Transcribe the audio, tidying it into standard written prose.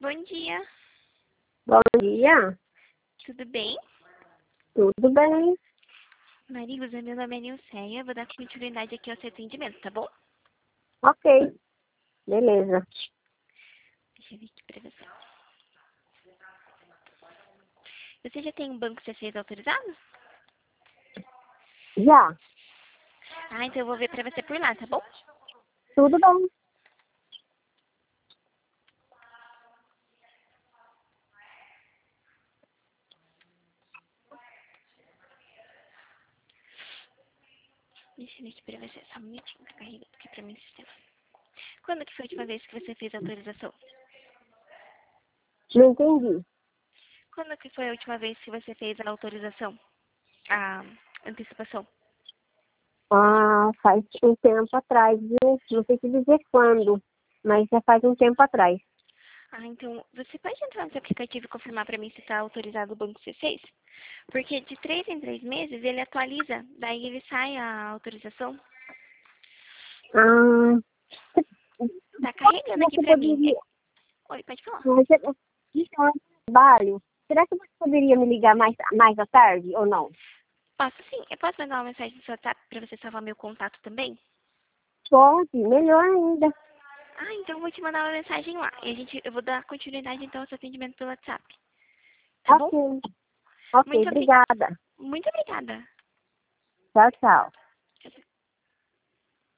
Bom dia, Bom dia, tudo bem? tudo bem? Marisa, meu nome é Nilceia, vou dar continuidade aqui ao seu atendimento, tá bom? Ok, beleza. Deixa eu ver aqui pra você. Você já tem um banco C6 autorizado? Já, Ah, então eu vou ver pra você por lá, tá bom? tudo bem. Deixa eu ver aqui pra você, só um minutinho, tá carregando aqui pra mim o sistema. Quando que foi a última vez que você fez a autorização? Não entendi. Quando que foi a última vez que você fez a autorização? A antecipação? Ah, faz um tempo atrás, viu? Não sei te dizer quando, mas já faz um tempo atrás. Ah, então você pode entrar no seu aplicativo e confirmar pra mim se tá autorizado o banco C6? Porque de 3 em 3 meses ele atualiza, daí ele sai a autorização. Ah, Tá carregando aqui você pra mim. poderia... Oi, pode falar. Isso é um trabalho. Será que você poderia me ligar mais à tarde ou não? Posso sim. Eu posso mandar uma mensagem no seu WhatsApp pra você salvar meu contato também? Pode, melhor ainda. Ah, então eu vou te mandar uma mensagem lá. E eu vou dar continuidade então ao seu atendimento pelo WhatsApp. Tá bom? Ok, ok, Muito, obrigada. muito obrigada. Tchau, tchau.